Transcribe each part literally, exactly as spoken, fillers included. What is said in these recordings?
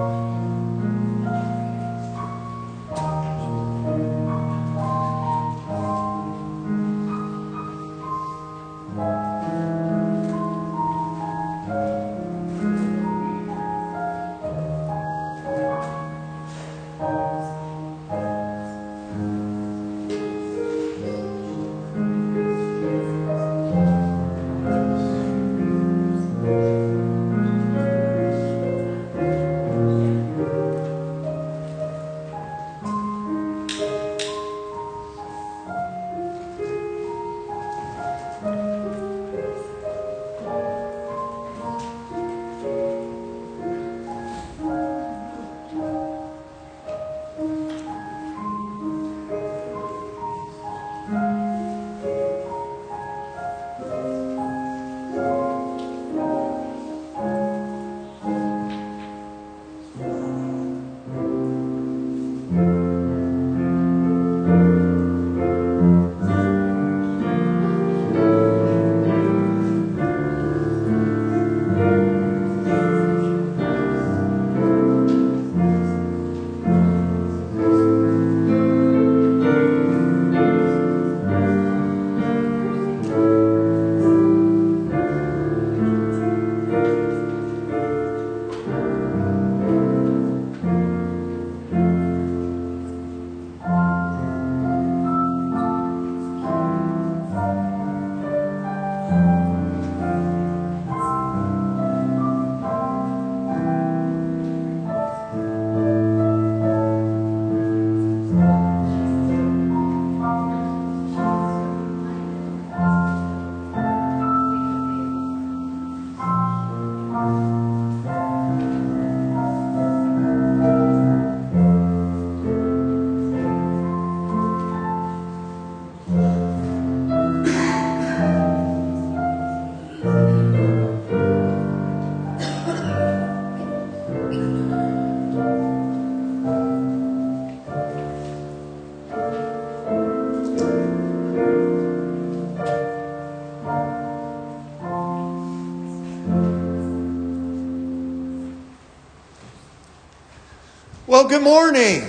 Well, good morning.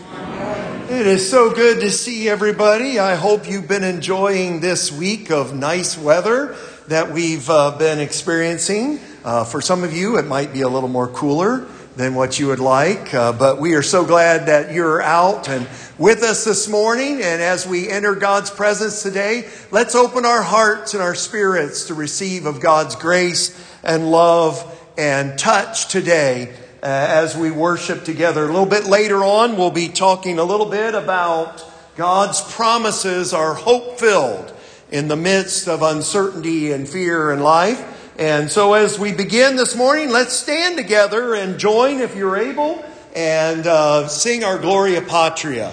It is so good to see everybody. I hope you've been enjoying this week of nice weather that we've uh, been experiencing. Uh, for some of you, it might be a little more cooler than what you would like. Uh, but we are so glad that you're out and with us this morning. And as we enter God's presence today, let's open our hearts and our spirits to receive of God's grace and love and touch today. Uh, as we worship together. A little bit later on, we'll be talking a little bit about God's promises are hope-filled in the midst of uncertainty and fear in life. And so as we begin this morning, let's stand together and join, if you're able, and uh, sing our Gloria Patria.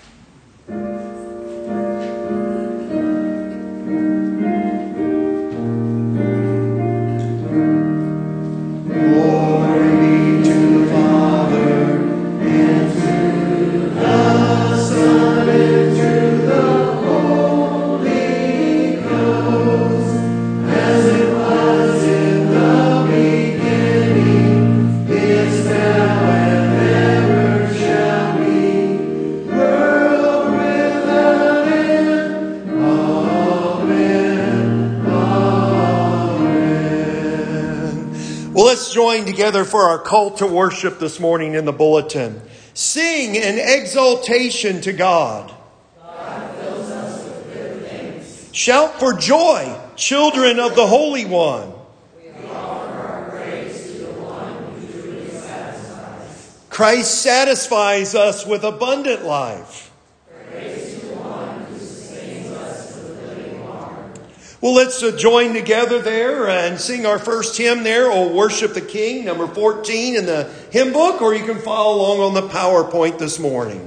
Join together for our call to worship this morning in the bulletin. Sing in exaltation to God. God fills us with good things. Shout for joy, children of the Holy One. We offer our praise to the one who truly satisfies. Christ satisfies us with abundant life. Praise to the one who sustains us with living water. Well, let's uh, join together there and sing our first hymn there, O Worship the King, number fourteen in the hymn book, or you can follow along on the PowerPoint this morning.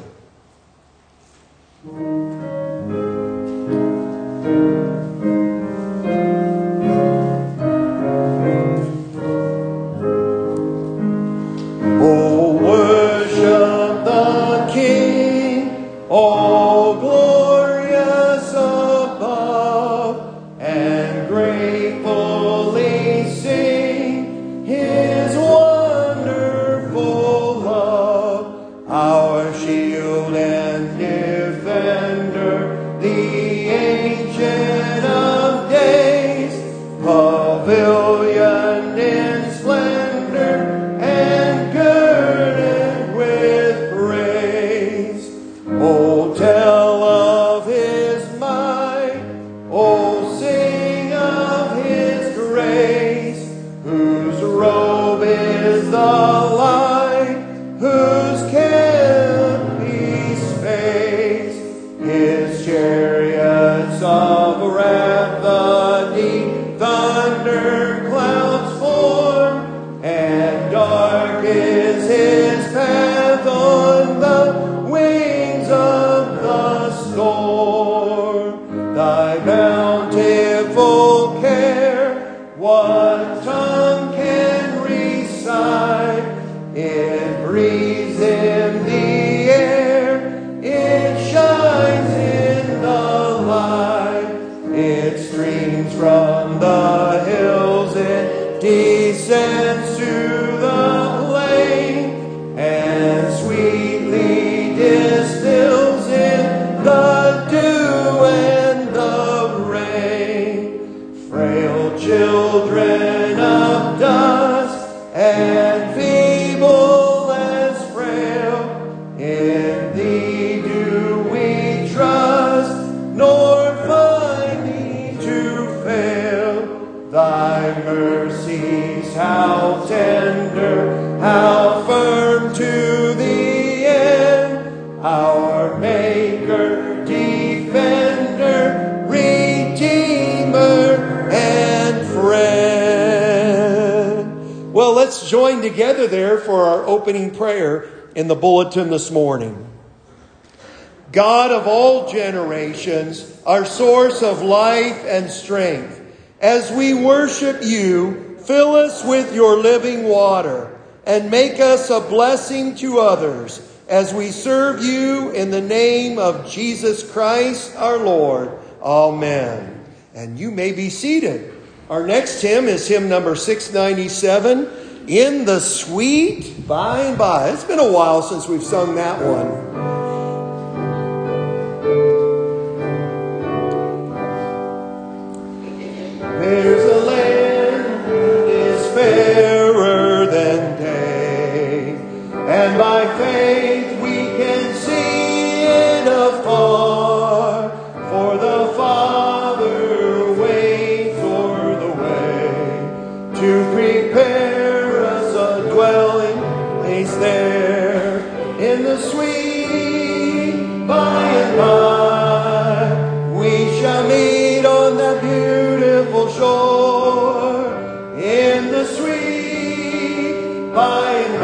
O worship the King, O glorious above, and gratefully sing His wonderful his path on the wings of the storm. Thy bountiful care, what tongue can recite? It breathes in the air, it shines in the light, it streams from the hills, it descends to the plain, and sweetly distills in the dew and the rain. Frail children of dust and feeble as frail, in thee do we trust, nor find thee to fail. Thy mercies, how tender, how firm to the end, our Maker, Defender, Redeemer, and Friend. Well, let's join together there for our opening prayer in the bulletin this morning. God of all generations, our source of life and strength, as we worship you, fill us with your living water and make us a blessing to others as we serve you in the name of Jesus Christ our Lord. Amen. And you may be seated. Our next hymn is hymn number six ninety-seven, In the Sweet By and By. It's been a while since we've sung that one. There's a land that is fairer than day, and by faith we can see it afar, for the Father waits o'er the way to prepare us a dwelling place there in the sweet by and by. We shall meet on that beautiful shore in the sweet by and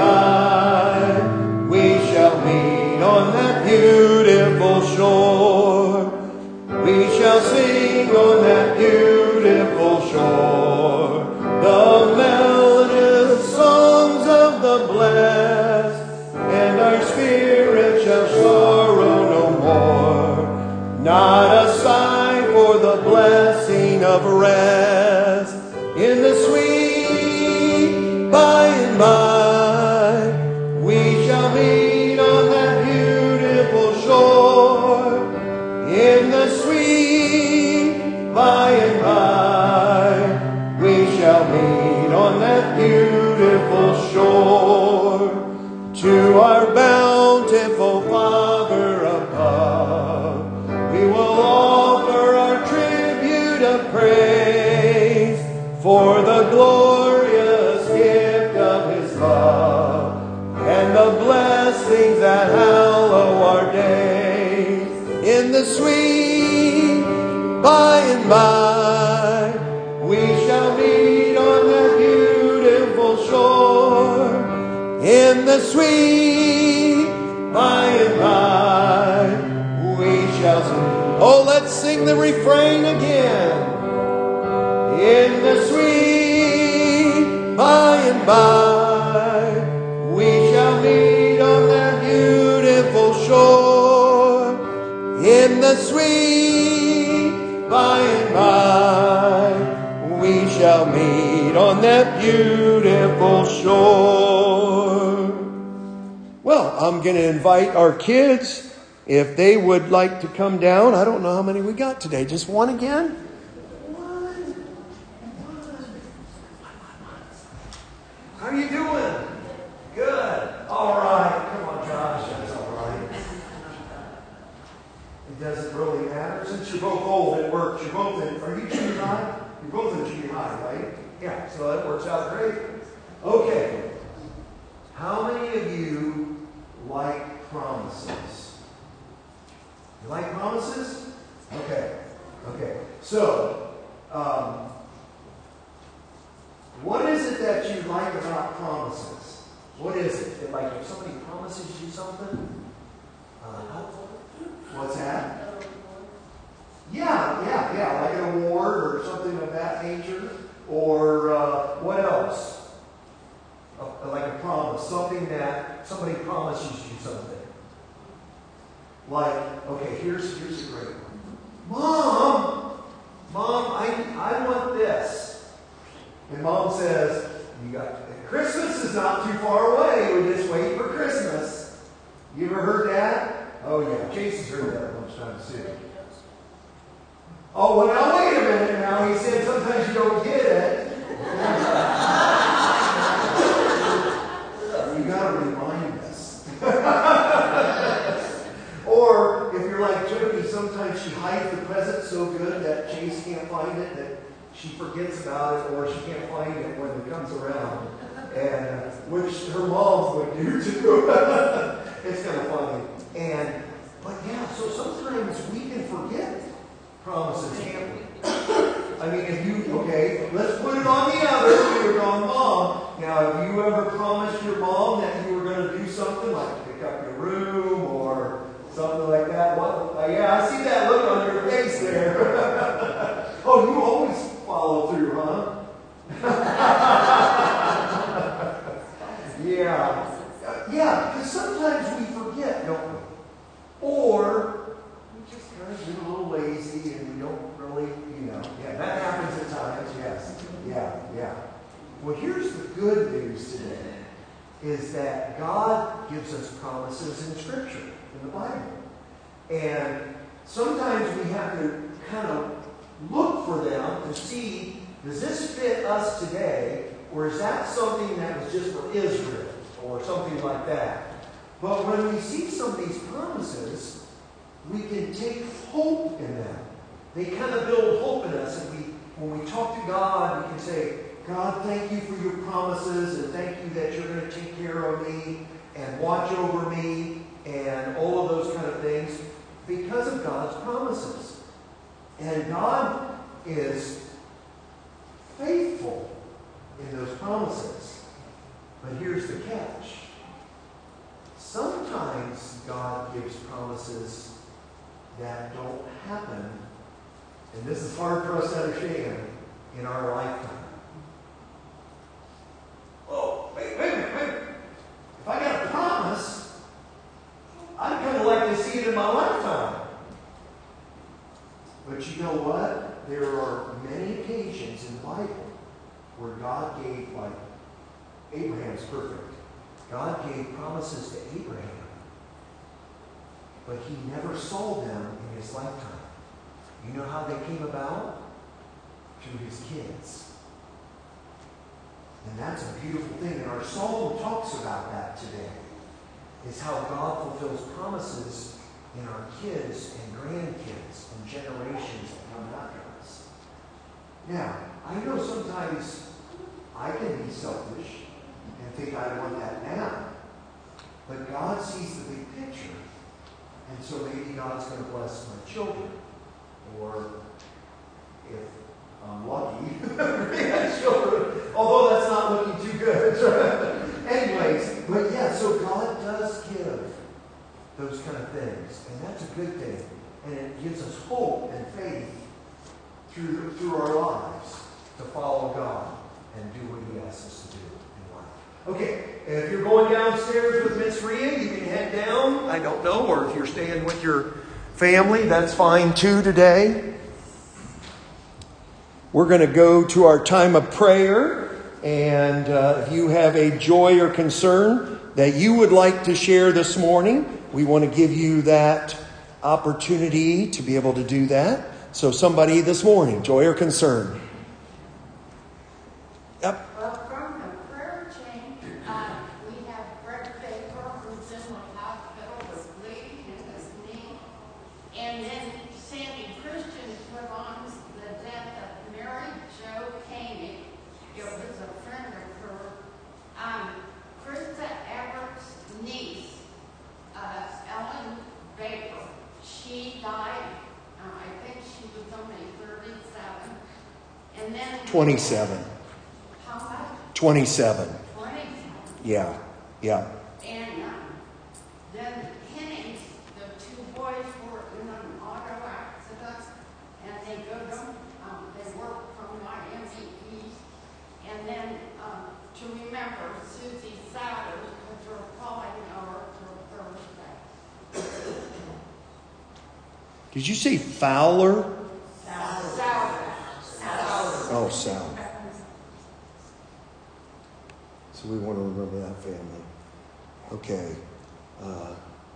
by. We shall meet on that beautiful shore. We shall sing on that beautiful shore the melodious songs of the blessed, and our spirit shall sorrow no more. Not a sigh for the blessing of rest in the sweet by and by. We shall meet on that beautiful shore in the sweet by and by. We shall meet on that beautiful shore. To our bountiful Father above, we will offer our tribute of praise for the glorious gift of his love and the blessings that hallow our days in the sweet by and by. We shall meet on that beautiful shore in the sweet by and by. We shall sing. Oh, let's sing the refrain again. In the sweet by and by, we shall meet on that beautiful shore. In the sweet by and by, we shall meet on that beautiful shore. Well, I'm going to invite our kids, if they would like to come down. I don't know how many we got today. Just one again? One. One. How are you doing? Good. All right. Come on, Josh. That's all right. It doesn't really matter. Since you're both old, it works. You're both in. Are you junior high? You're both in junior high, right? Yeah. So that works out great. Okay. How many of you like promises? You like promises? Okay. Okay. So, um, what is it that you like about promises? What is it? Like, if somebody promises you something. Uh, what's that? Yeah, yeah, yeah, like an award or something of that nature. Or uh, what else? Uh, like a promise, something that somebody promises you something. Like, okay, here's here's a great one. Mom, Mom, I I want this. And Mom says, "You got Christmas is not too far away. We just wait for Christmas." You ever heard that? Oh yeah, Jason's heard that a bunch of times too. Oh, well, now wait a minute now. He said sometimes you don't get it. You got to remind us. Or if you're like Jody, sometimes she hides the present so good that Chase can't find it, that she forgets about it, or she can't find it when it comes around. And uh, which her mom would do too. It's kind of funny. And but yeah, so sometimes we can forget promises, can't we? I mean, if you, okay, let's put it on the other. You're on Mom. Now, have you ever promised your mom that you were going to do something, like pick up your room or something like that? What? Uh, yeah, I see that look on your face there. Oh, you always follow through, huh? Yeah. Uh, yeah, because sometimes we forget, don't we? Or we just kind of get a little lazy and we don't really, you know. Yeah, that happens at times, yes. Yeah, yeah. Well, here's the good news today, is that God gives us promises in Scripture, in the Bible. And sometimes we have to kind of look for them to see, does this fit us today, or is that something that was just for Israel, or something like that? But when we see some of these promises, we can take hope in them. They kind of build hope in us. And we, when we talk to God, we can say, God, thank you for your promises, and thank you that you're going to take care of me and watch over me and all of those kind of things because of God's promises. And God is faithful in those promises. But here's the catch. Sometimes God gives promises that don't happen, and this is hard for us to understand, in our lifetime. Oh, wait, wait a minute, wait a minute. If I got a promise, I'd kind of like to see it in my lifetime. But you know what? There are many occasions in the Bible where God gave, like, Abraham's perfect. God gave promises to Abraham, but he never saw them in his lifetime. You know how they came about? Through his kids. And that's a beautiful thing. And our psalm talks about that today, is how God fulfills promises in our kids and grandkids and generations that come after us. Now, I know sometimes I can be selfish and think I want that now. But God sees the big picture. And so maybe God's going to bless my children. Or if I'm lucky, grandchildren. Although that's not looking too good. Anyways, but yeah, so God does give those kind of things. And that's a good thing. And it gives us hope and faith through, through our lives to follow God and do what he asks us to do in life. Okay, if you're going downstairs with Miss Rhea, you can head down. I don't know, or if you're staying with your family, that's fine too today. We're going to go to our time of prayer. And uh, if you have a joy or concern that you would like to share this morning, we want to give you that opportunity to be able to do that. So somebody this morning, joy or concern. Yep. Well, from the prayer chain, uh, we have Greg Baker, who's in the hospital with bleeding in his knee. And then Sandy Christian put on the death of Mary Jo Koenig. It was a friend of her. Um, Krista Everett's niece, uh, Ellen Baker, she died, uh, I think she was only thirty-seven. And then twenty-seven. How much? twenty-seven. twenty-seven. Yeah, yeah. And then Hennings, the two boys were in an auto accident, and they go to, um, they work from my M V Ps. And then um, to remember Susie Satters, because we're calling her for Thursday. Did you say Fowler? Sauer. Oh, Sal. So we want to remember that family. Okay. Uh,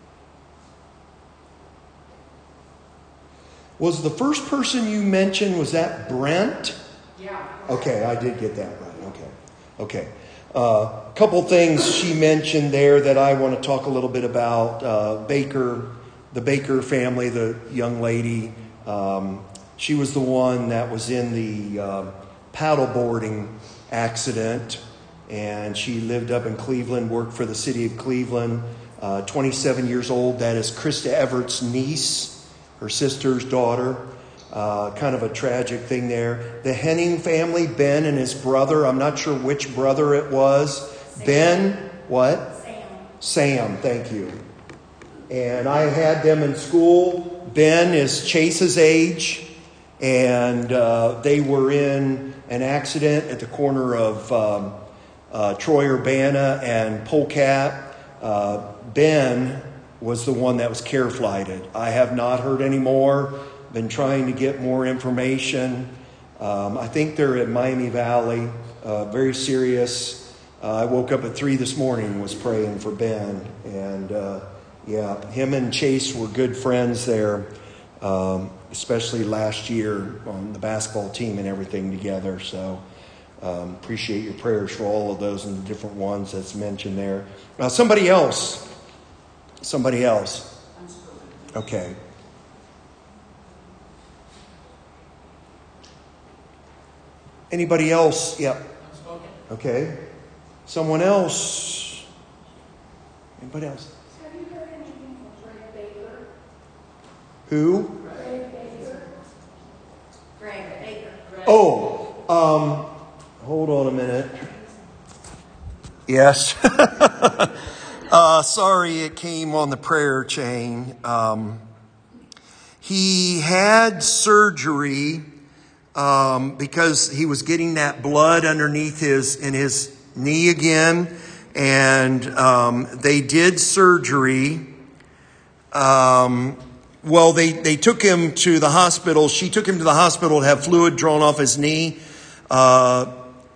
was the first person you mentioned, was that Brent? Yeah. Okay, I did get that right. Okay. Okay. A uh, couple things she mentioned there that I want to talk a little bit about. Uh, Baker, the Baker family, the young lady. Um, she was the one that was in the uh, paddleboarding accident. And she lived up in Cleveland, worked for the city of Cleveland. Uh, twenty-seven years old. That is Krista Everett's niece, her sister's daughter. Uh, kind of a tragic thing there. The Henning family, Ben and his brother. I'm not sure which brother it was. Sam. Ben, what? Sam. Sam, thank you. And I had them in school. Ben is Chase's age. And uh, they were in an accident at the corner of um, uh, Troy Urbana and Polecat. Uh, ben was the one that was care flighted. I have not heard any more. Been trying to get more information. Um, I think they're at Miami Valley. Uh, very serious. Uh, I woke up at three this morning and was praying for Ben. And uh, yeah, him and Chase were good friends there, um, especially last year on the basketball team and everything together. So um, appreciate your prayers for all of those and the different ones that's mentioned there. Now, somebody else. Somebody else. Okay. Anybody else? Yep. Okay. Someone else? Anybody else? Have you heard anything from Greg Baker? Who? Greg Baker. Greg Baker. Oh, um, hold on a minute. Yes. uh, sorry, it came on the prayer chain. Um, he had surgery um, because he was getting that blood underneath his in his knee again, and um, they did surgery. Um, well, they, they took him to the hospital. She took him to the hospital to have fluid drawn off his knee. Uh,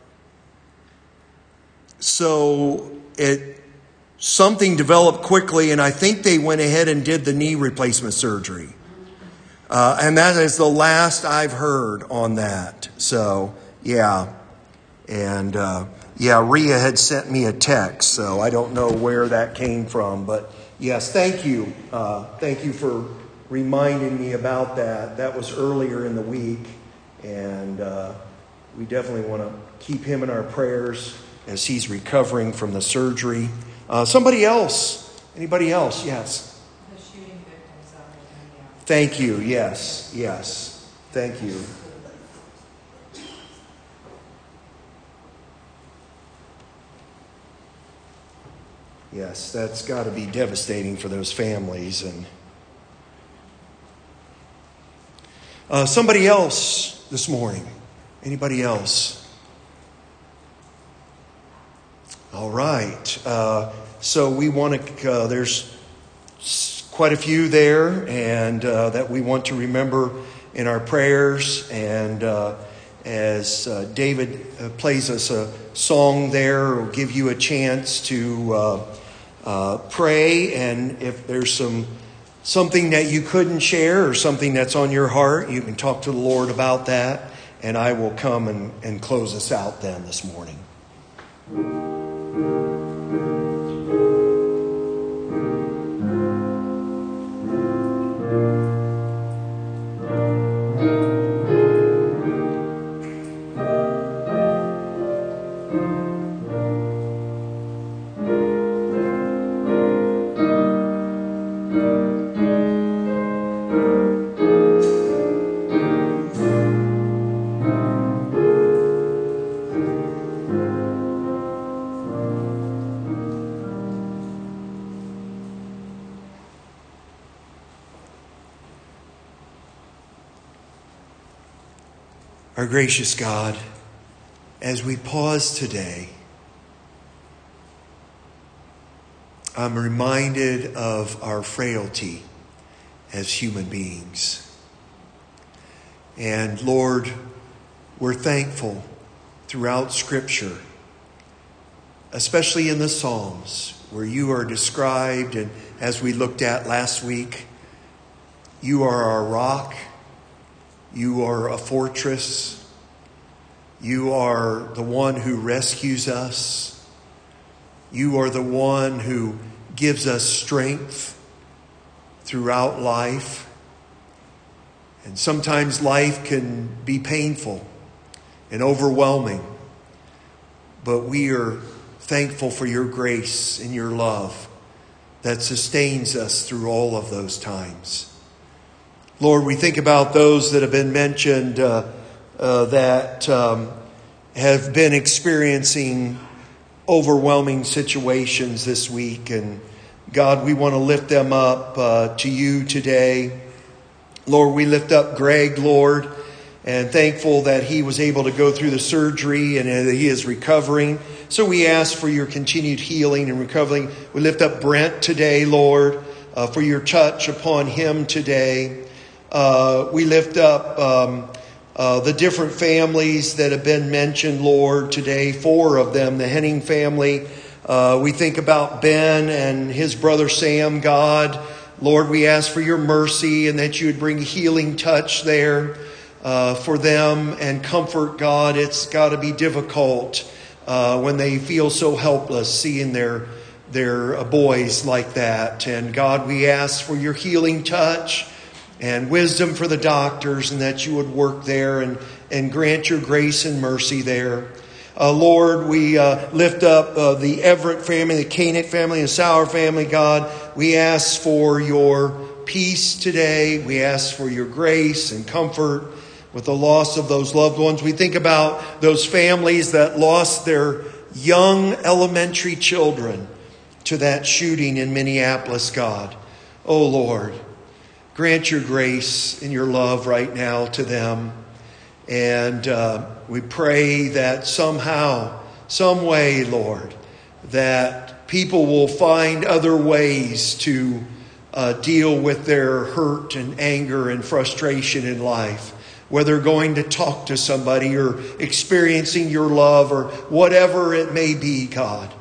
so it something developed quickly, and I think they went ahead and did the knee replacement surgery. Uh, and that is the last I've heard on that. So, yeah. And, uh, yeah, Rhea had sent me a text, so I don't know where that came from. But, yes, thank you. Uh, thank you for reminding me about that. That was earlier in the week. And uh, we definitely want to keep him in our prayers as he's recovering from the surgery. Uh, somebody else? Anybody else? Yes. Thank you. Yes. Yes. Thank you. Yes, that's got to be devastating for those families. And uh, somebody else this morning. Anybody else? All right. Uh, so we want to. Uh, there's quite a few there, and uh, that we want to remember in our prayers. And uh, as uh, David uh, plays us a song there, will give you a chance to uh, uh, pray. And if there's some something that you couldn't share or something that's on your heart, you can talk to the Lord about that. And I will come and, and close us out then this morning. Our gracious God, as we pause today, I'm reminded of our frailty as human beings. And Lord, we're thankful throughout Scripture, especially in the Psalms, where you are described, and as we looked at last week, you are our rock, you are a fortress, you are the one who rescues us, you are the one who gives us strength throughout life. And sometimes life can be painful and overwhelming, but we are thankful for your grace and your love that sustains us through all of those times. Lord, we think about those that have been mentioned uh, uh, that um, have been experiencing overwhelming situations this week. And God, we want to lift them up uh, to you today. Lord, we lift up Greg, Lord, and thankful that he was able to go through the surgery and that he is recovering. So we ask for your continued healing and recovery. We lift up Brent today, Lord, uh, for your touch upon him today. Uh, we lift up um, uh, the different families that have been mentioned, Lord, today, four of them, the Henning family. Uh, we think about Ben and his brother Sam, God. Lord, we ask for your mercy and that you would bring healing touch there uh, for them and comfort, God. It's got to be difficult uh, when they feel so helpless seeing their, their uh, boys like that. And God, we ask for your healing touch and wisdom for the doctors and that you would work there and, and grant your grace and mercy there. Uh, Lord, we uh, lift up uh, the Everett family, the Koenig family, the Sauer family, God. We ask for your peace today. We ask for your grace and comfort with the loss of those loved ones. We think about those families that lost their young elementary children to that shooting in Minneapolis, God. Oh, Lord, grant your grace and your love right now to them. And uh, we pray that somehow, some way, Lord, that people will find other ways to uh, deal with their hurt and anger and frustration in life. Whether going to talk to somebody or experiencing your love or whatever it may be, God.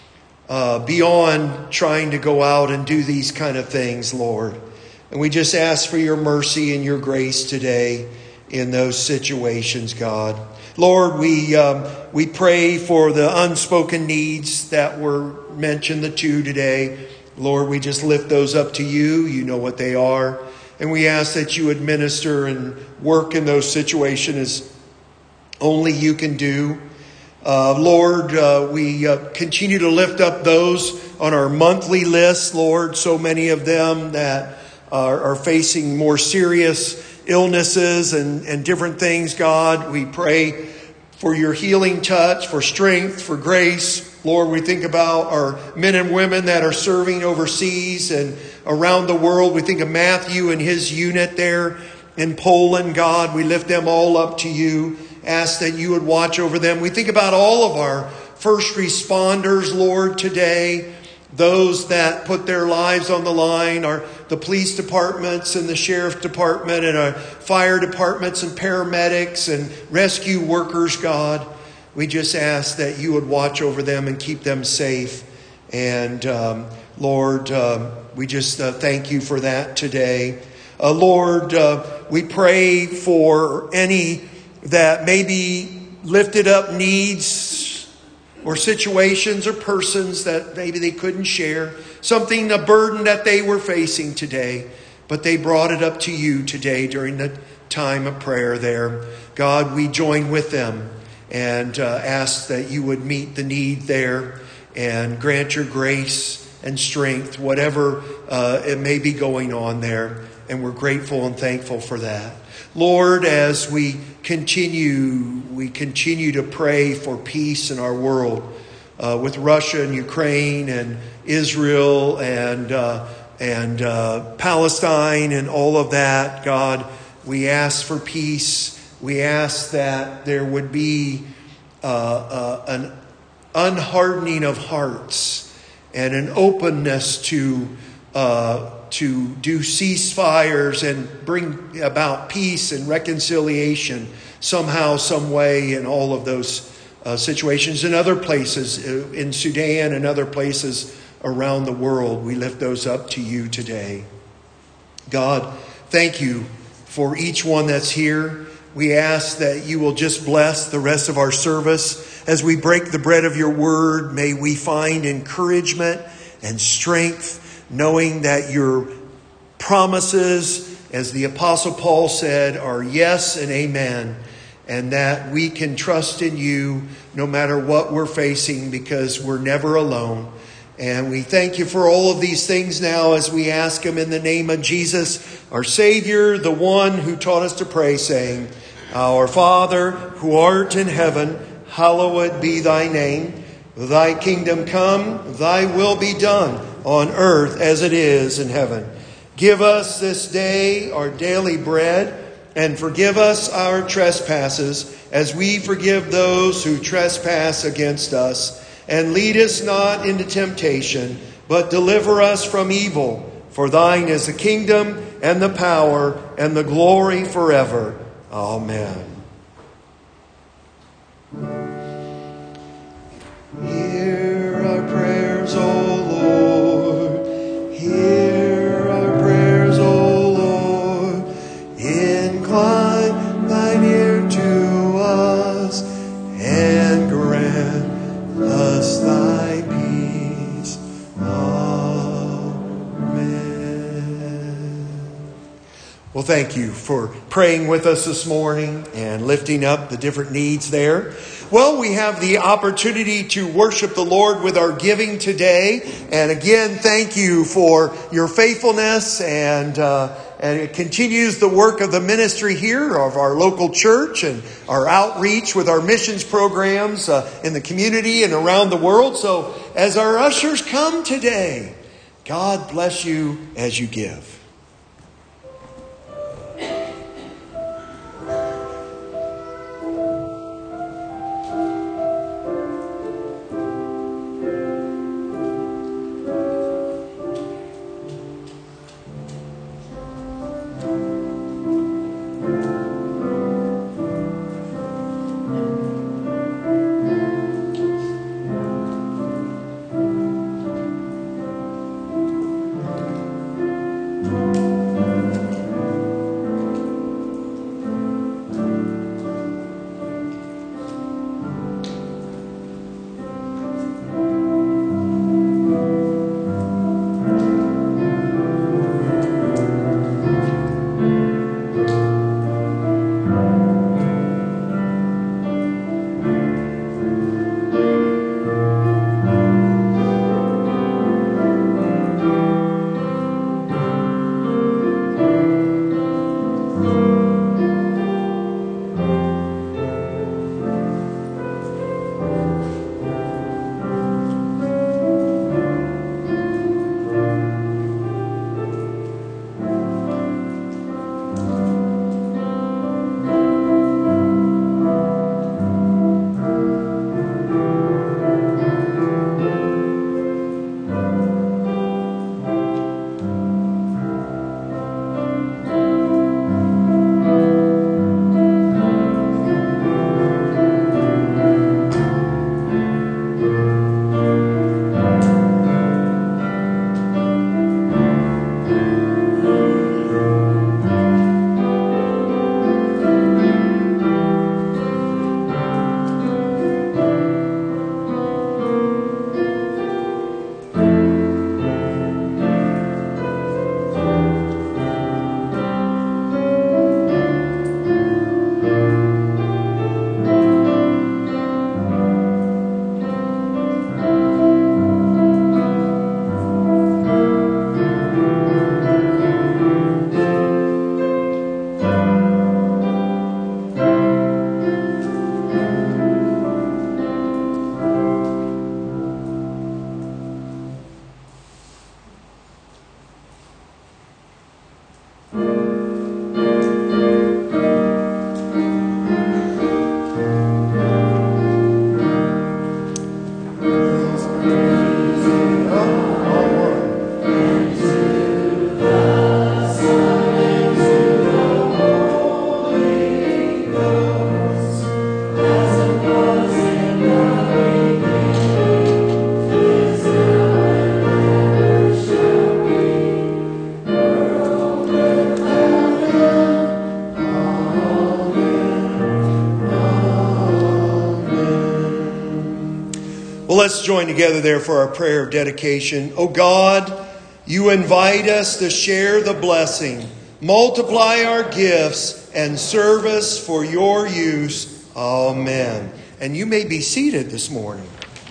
Uh, beyond trying to go out and do these kind of things, Lord. And we just ask for your mercy and your grace today in those situations, God. Lord, we um, we pray for the unspoken needs that were mentioned, the two today. Lord, we just lift those up to you. You know what they are. And we ask that you administer and work in those situations as only you can do. Uh, Lord, uh, we uh, continue to lift up those on our monthly list, Lord, so many of them that are, are facing more serious illnesses and, and different things, God. We pray for your healing touch, for strength, for grace. Lord, we think about our men and women that are serving overseas and around the world. We think of Matthew and his unit there in Poland, God. We lift them all up to you. Ask that you would watch over them. We think about all of our first responders, Lord, today. Those that put their lives on the line are the police departments and the sheriff department and our fire departments and paramedics and rescue workers, God. We just ask that you would watch over them and keep them safe. And um, Lord, uh, we just uh, thank you for that today. Uh, Lord, uh, we pray for any that maybe lifted up needs or situations or persons that maybe they couldn't share. Something, a burden that they were facing today. But they brought it up to you today during the time of prayer there. God, we join with them and uh, ask that you would meet the need there and grant your grace and strength, whatever uh, it may be going on there. And we're grateful and thankful for that. Lord, as we continue, we continue to pray for peace in our world uh, with Russia and Ukraine and Israel and uh, and uh, Palestine and all of that. God, we ask for peace We ask that there would be uh, uh, an unhardening of hearts and an openness to uh, to do ceasefires and bring about peace and reconciliation somehow, some way in all of those uh, situations. In other places, uh, in Sudan and other places around the world, we lift those up to you today. God, thank you for each one that's here. We ask that you will just bless the rest of our service. As we break the bread of your word, may we find encouragement and strength, knowing that your promises, as the Apostle Paul said, are yes and amen, and that we can trust in you no matter what we're facing, because we're never alone. And we thank you for all of these things now as we ask them in the name of Jesus, our Savior, the one who taught us to pray, saying, Our Father, who art in heaven, hallowed be thy name. Thy kingdom come, thy will be done on earth as it is in heaven. Give us this day our daily bread, and forgive us our trespasses as we forgive those who trespass against us. And lead us not into temptation, but deliver us from evil. For thine is the kingdom and the power and the glory forever. Amen. Hear our prayers, O Lord. Hear our prayers, O Lord. Incline thine ear to us and grant us thy peace. Amen. Well, thank you for praying with us this morning and lifting up the different needs there. Well, we have the opportunity to worship the Lord with our giving today. And again, thank you for your faithfulness, and uh, and it continues the work of the ministry here of our local church and our outreach with our missions programs uh, in the community and around the world. So as our ushers come today, God bless you as you give. let's join together there for our prayer of dedication. Oh God, you invite us to share the blessing, multiply our gifts, and service for your use. Amen. And you may be seated this morning.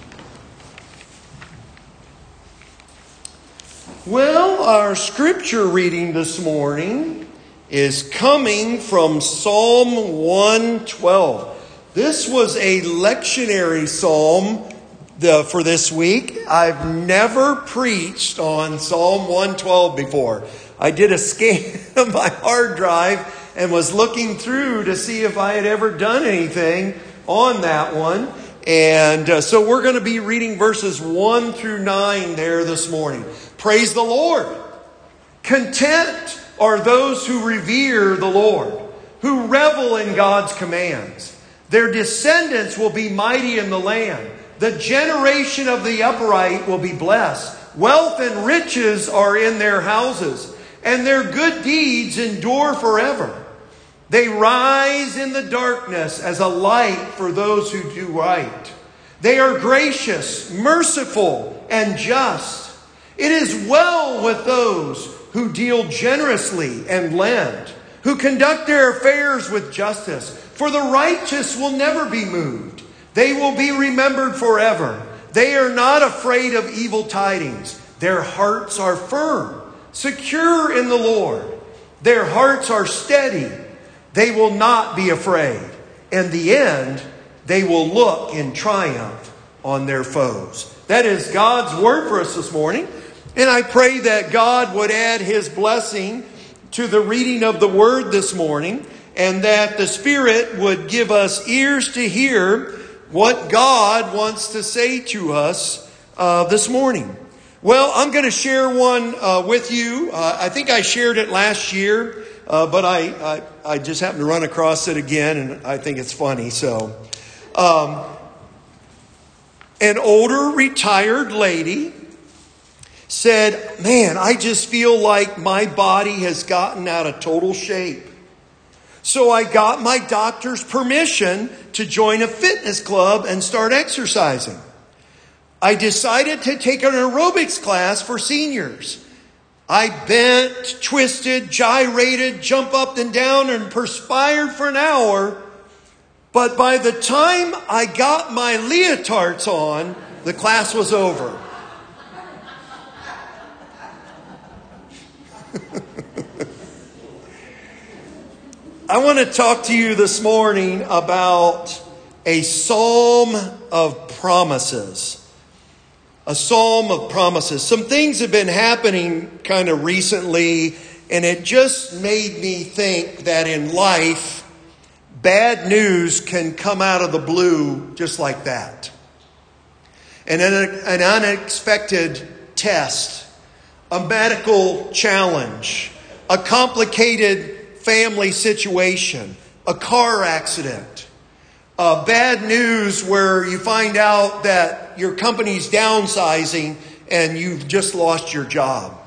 Well, our scripture reading this morning is coming from Psalm one twelve. This was a lectionary psalm the, for this week. I've never preached on Psalm one twelve before. I did a scan of my hard drive and was looking through to see if I had ever done anything on that one. And uh, so we're going to be reading verses one through nine there this morning. Praise the Lord. Content are those who revere the Lord, who revel in God's commands. Their descendants will be mighty in the land. The generation of the upright will be blessed. Wealth and riches are in their houses, and their good deeds endure forever. They rise in the darkness as a light for those who do right. They are gracious, merciful, and just. It is well with those who deal generously and lend, who conduct their affairs with justice. For the righteous will never be moved. They will be remembered forever. They are not afraid of evil tidings. Their hearts are firm, secure in the Lord. Their hearts are steady. They will not be afraid. In the end, they will look in triumph on their foes. That is God's word for us this morning. And I pray that God would add His blessing to the reading of the word this morning, and that the Spirit would give us ears to hear what God wants to say to us uh, this morning. Well, I'm going to share one uh, with you. Uh, I think I shared it last year, uh, but I, I I just happened to run across it again, and I think it's funny. So, um, an older retired lady said, "Man, I just feel like my body has gotten out of total shape. So I got my doctor's permission to join a fitness club and start exercising. I decided to take an aerobics class for seniors. I bent, twisted, gyrated, jumped up and down, and perspired for an hour. But by the time I got my leotards on, the class was over." I want to talk to you this morning about a psalm of promises. A psalm of promises. Some things have been happening kind of recently, and it just made me think that in life, bad news can come out of the blue just like that. And an unexpected test, a medical challenge, a complicated family situation, a car accident, uh, bad news where you find out that your company's downsizing and you've just lost your job.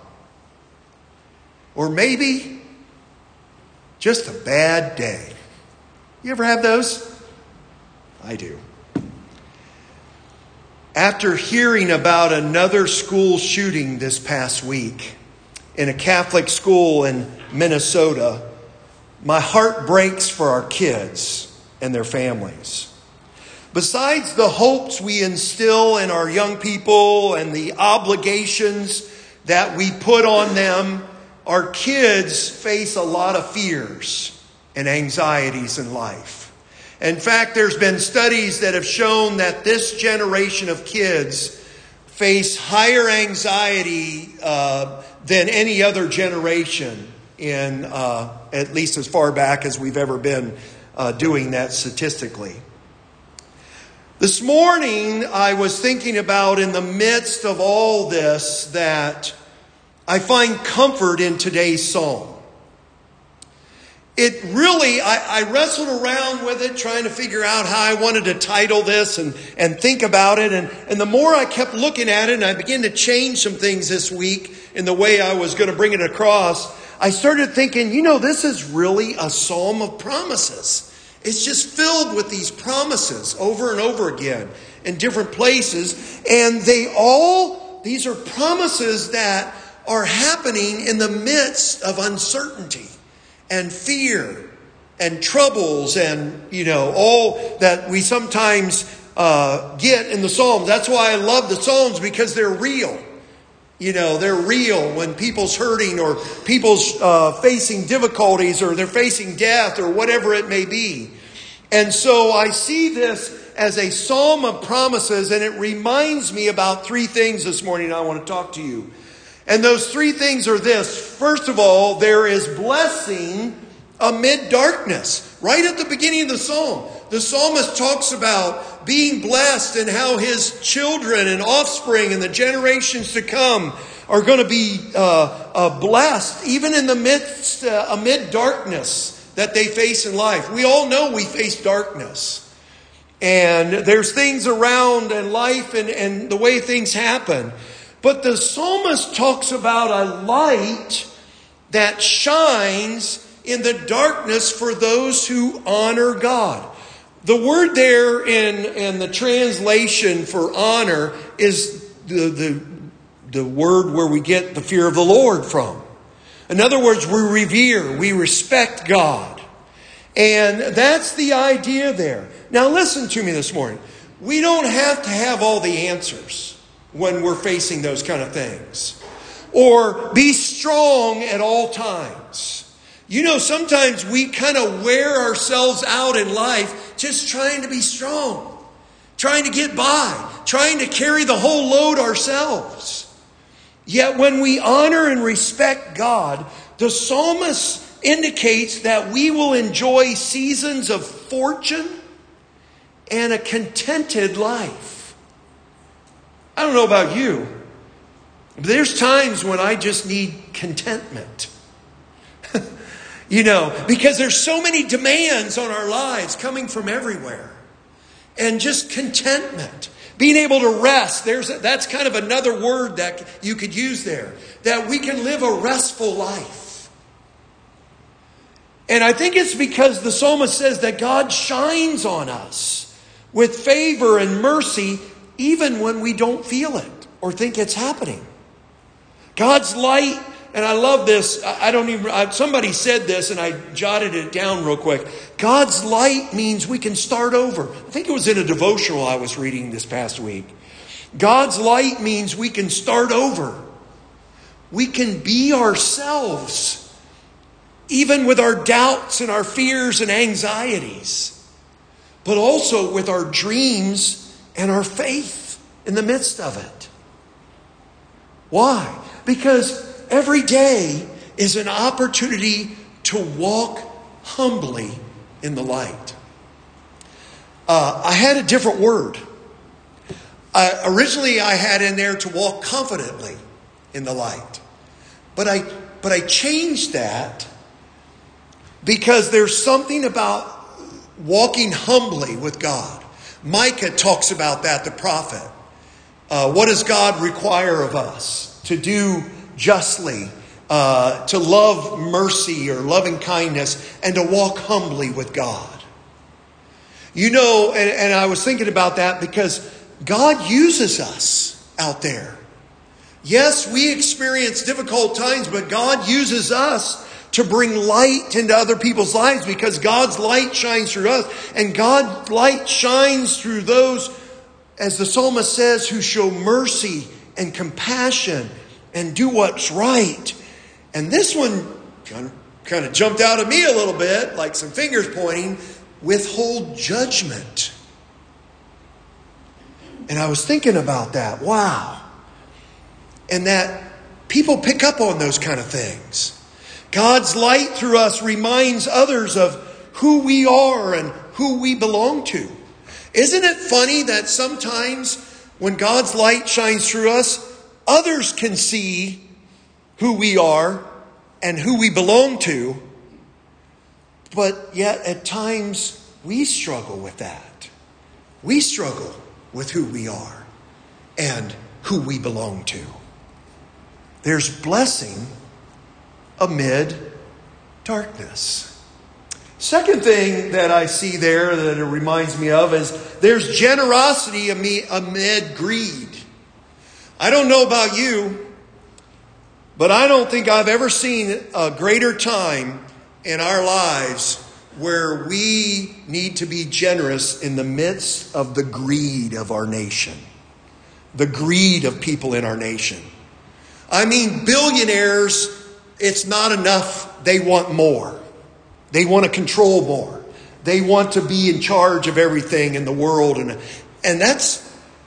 Or maybe just a bad day. You ever have those? I do. After hearing about another school shooting this past week in a Catholic school in Minnesota, my heart breaks for our kids and their families. Besides the hopes we instill in our young people and the obligations that we put on them, our kids face a lot of fears and anxieties in life. In fact, there's been studies that have shown that this generation of kids face higher anxiety uh, than any other generation in uh, at least as far back as we've ever been uh, doing that statistically. This morning, I was thinking about, in the midst of all this, that I find comfort in today's psalm. It really, I, I wrestled around with it, trying to figure out how I wanted to title this and, and think about it. And, and the more I kept looking at it, and I began to change some things this week in the way I was going to bring it across, I started thinking, you know, this is really a psalm of promises. It's just filled with these promises over and over again in different places. And they all, these are promises that are happening in the midst of uncertainty and fear and troubles and, you know, all that we sometimes uh, get in the Psalms. That's why I love the Psalms, because they're real. You know, they're real when people's hurting or people's uh, facing difficulties or they're facing death or whatever it may be. And so I see this as a psalm of promises, and it reminds me about three things this morning I want to talk to you. And those three things are this. First of all, there is blessing amid darkness. Right at the beginning of the psalm, the psalmist talks about being blessed and how his children and offspring and the generations to come are going to be uh, uh, blessed, even in the midst, uh, amid darkness that they face in life. We all know we face darkness. And there's things around in life and, and the way things happen. But the psalmist talks about a light that shines in the darkness for those who honor God. The word there in, in the translation for honor is the, the, the word where we get the fear of the Lord from. In other words, we revere, we respect God. And that's the idea there. Now listen to me this morning. We don't have to have all the answers when we're facing those kind of things. Or be strong at all times. You know, sometimes we kind of wear ourselves out in life just trying to be strong. Trying to get by. Trying to carry the whole load ourselves. Yet when we honor and respect God, the psalmist indicates that we will enjoy seasons of fortune and a contented life. I don't know about you, but there's times when I just need contentment. You know, because there's so many demands on our lives coming from everywhere. And just contentment. Being able to rest. There's a, that's kind of another word that you could use there. That we can live a restful life. And I think it's because the psalmist says that God shines on us with favor and mercy even when we don't feel it or think it's happening. God's light, and I love this, I don't even, I, somebody said this and I jotted it down real quick. God's light means we can start over. I think it was in a devotional I was reading this past week. God's light means we can start over. We can be ourselves. Even with our doubts and our fears and anxieties. But also with our dreams and our faith in the midst of it. Why? Because every day is an opportunity to walk humbly in the light. Uh, I had a different word. Uh, originally I had in there to walk confidently in the light. But I, but I changed that because there's something about walking humbly with God. Micah talks about that, the prophet. Uh, what does God require of us? To do justly, uh, to love mercy or loving kindness, and to walk humbly with God. You know, and, and I was thinking about that because God uses us out there. Yes, we experience difficult times, but God uses us to bring light into other people's lives because God's light shines through us. And God's light shines through those, as the psalmist says, who show mercy and compassion and do what's right. And this one kind of, kind of jumped out at me a little bit, like some fingers pointing, withhold judgment. And I was thinking about that. Wow. And that people pick up on those kind of things. God's light through us reminds others of who we are and who we belong to. Isn't it funny that sometimes when God's light shines through us, others can see who we are and who we belong to, but yet at times we struggle with that. We struggle with who we are and who we belong to. There's blessing amid darkness. Second thing that I see there that it reminds me of is there's generosity amid greed. I don't know about you, but I don't think I've ever seen a greater time in our lives where we need to be generous in the midst of the greed of our nation. The greed of people in our nation. I mean, billionaires, it's not enough. They want more. They want to control more. They want to be in charge of everything in the world. And, and that's,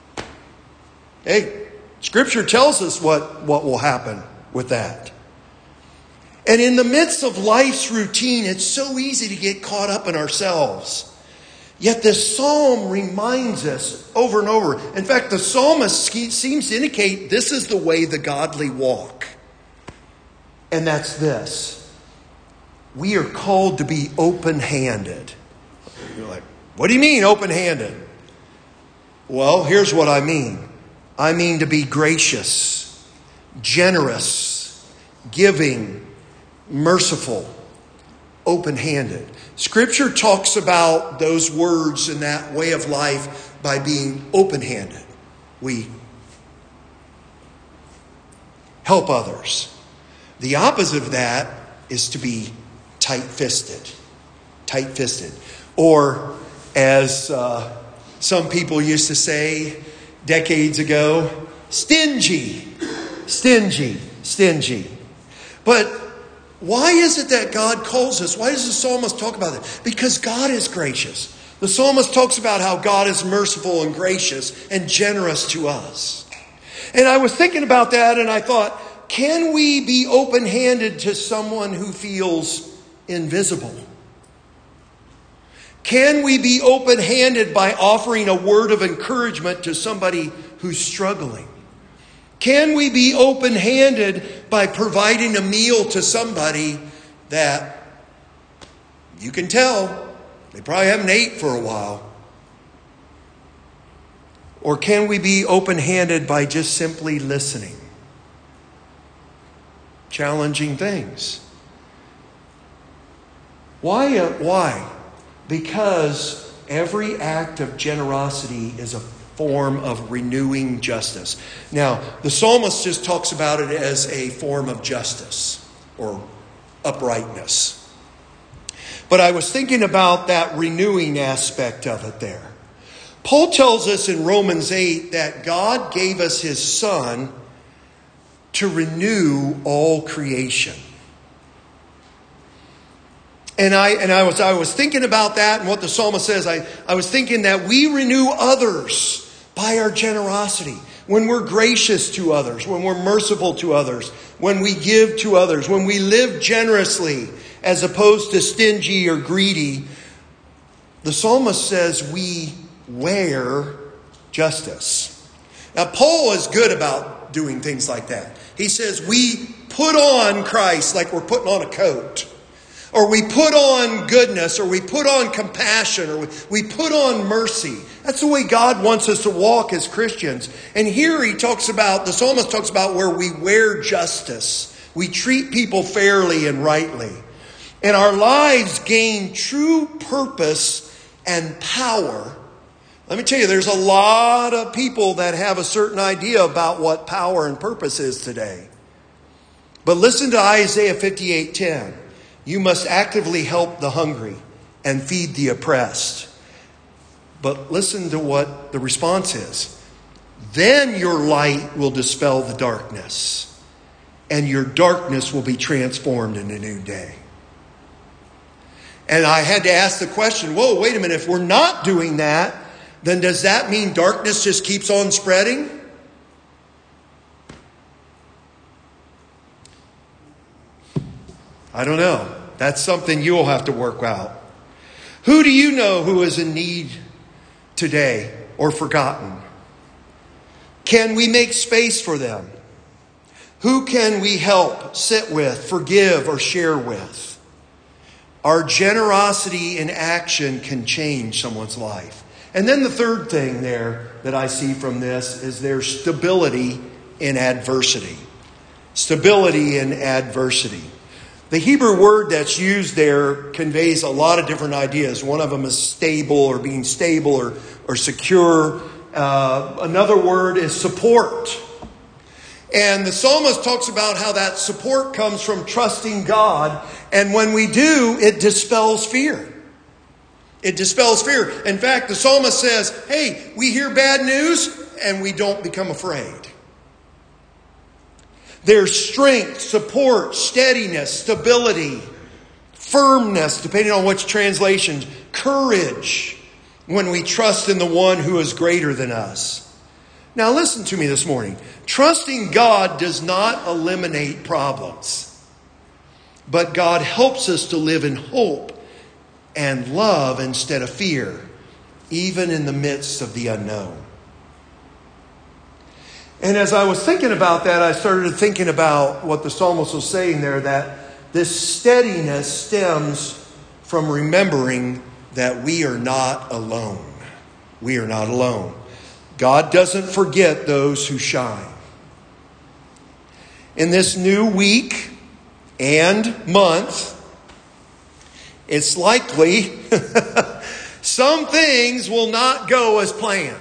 hey, Scripture tells us what, what will happen with that. And in the midst of life's routine, it's so easy to get caught up in ourselves. Yet this psalm reminds us over and over. In fact, the psalmist seems to indicate this is the way the godly walk. And that's this. We are called to be open-handed. You're like, what do you mean open-handed? Well, here's what I mean. I mean to be gracious, generous, giving, merciful, open-handed. Scripture talks about those words and that way of life by being open-handed. We help others. The opposite of that is to be tight-fisted. Tight-fisted. Or, as uh, some people used to say decades ago, stingy. Stingy. Stingy. But why is it that God calls us? Why does the psalmist talk about it? Because God is gracious. The psalmist talks about how God is merciful and gracious and generous to us. And I was thinking about that and I thought, can we be open-handed to someone who feels invisible? Can we be open-handed by offering a word of encouragement to somebody who's struggling? Can we be open-handed by providing a meal to somebody that you can tell they probably haven't ate for a while? Or can we be open-handed by just simply listening? Challenging things. Why? Uh, why? Because every act of generosity is a form of renewing justice. Now, the psalmist just talks about it as a form of justice or uprightness. But I was thinking about that renewing aspect of it there. Paul tells us in Romans eight that God gave us his Son to renew all creation. And I and I was I was thinking about that and what the psalmist says. I, I was thinking that we renew others by our generosity. When we're gracious to others, when we're merciful to others, when we give to others, when we live generously as opposed to stingy or greedy, the psalmist says we wear justice. Now, Paul is good about doing things like that. He says we put on Christ like we're putting on a coat. Or we put on goodness, or we put on compassion, or we, we put on mercy. That's the way God wants us to walk as Christians. And here he talks about, the psalmist talks about where we wear justice. We treat people fairly and rightly. And our lives gain true purpose and power. Let me tell you, there's a lot of people that have a certain idea about what power and purpose is today. But listen to Isaiah fifty-eight ten. You must actively help the hungry and feed the oppressed. But listen to what the response is. Then your light will dispel the darkness, and your darkness will be transformed in a new day. And I had to ask the question, whoa, wait a minute, if we're not doing that, then does that mean darkness just keeps on spreading? I don't know. That's something you'll have to work out. Who do you know who is in need today or forgotten? Can we make space for them? Who can we help, sit with, forgive, or share with? Our generosity in action can change someone's life. And then the third thing there that I see from this is there's stability in adversity. Stability in adversity. The Hebrew word that's used there conveys a lot of different ideas. One of them is stable or being stable or, or secure. Uh, another word is support. And the psalmist talks about how that support comes from trusting God. And when we do, it dispels fear. It dispels fear. In fact, the psalmist says, hey, we hear bad news and we don't become afraid. There's strength, support, steadiness, stability, firmness, depending on which translation, courage, when we trust in the one who is greater than us. Now listen to me this morning. Trusting God does not eliminate problems, but God helps us to live in hope and love instead of fear, even in the midst of the unknown. And as I was thinking about that, I started thinking about what the psalmist was saying there, that this steadiness stems from remembering that we are not alone. We are not alone. God doesn't forget those who shine. In this new week and month, it's likely some things will not go as planned.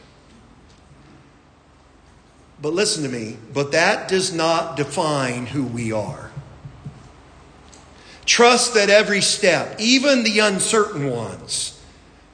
But listen to me, but that does not define who we are. Trust that every step, even the uncertain ones,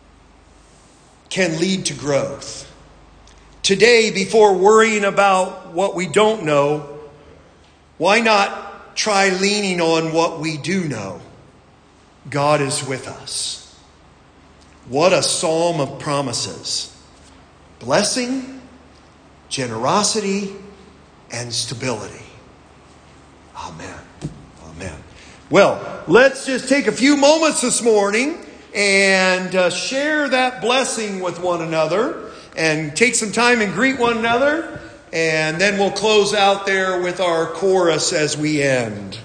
can lead to growth. Today, before worrying about what we don't know, why not try leaning on what we do know? God is with us. What a psalm of promises. Blessing, generosity, and stability. Amen. Amen. Well, let's just take a few moments this morning and uh, share that blessing with one another and take some time and greet one another. And then we'll close out there with our chorus as we end.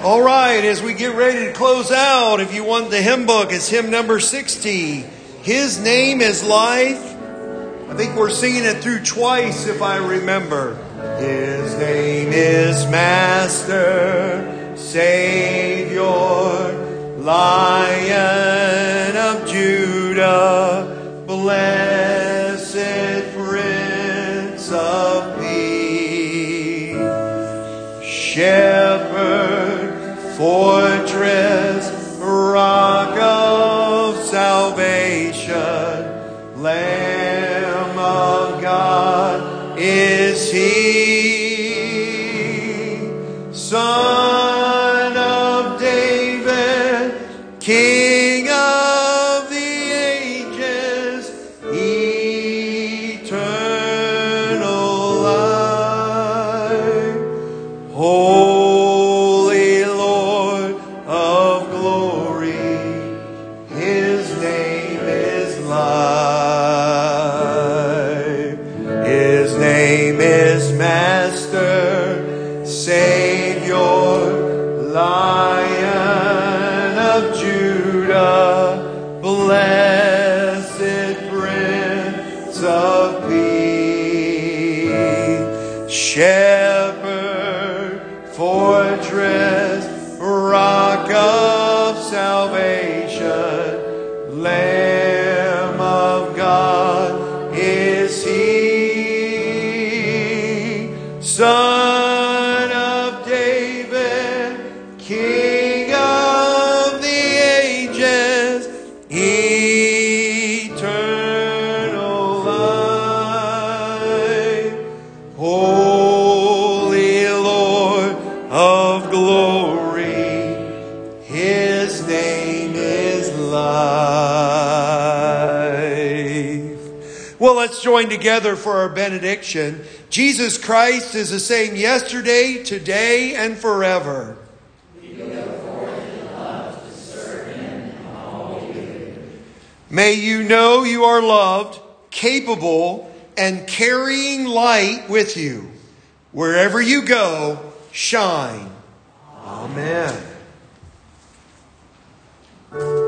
All right, as we get ready to close out, if you want the hymn book, it's hymn number sixty. His name is life. I think we're singing it through twice, if I remember. His name is Master, Savior, Lion of Judah, blessed Prince of Peace, Shepherd, fortress, rock of salvation, Lamb of God is He, Son of David, King of the ages, eternal life, Holy Lord of glory, His name is life. His name is Master, Savior, Lion of Judah, blessed Prince of Peace, Shepherd, fortress, rock of salvation, Lamb of God is He, Son of David, King of the ages, eternal life, Holy Lord of glory, His name is life. Well, let's join together for our benediction. Jesus Christ is the same yesterday, today, and forever. May you know you are loved, capable, and carrying light with you. Wherever you go, shine. Amen.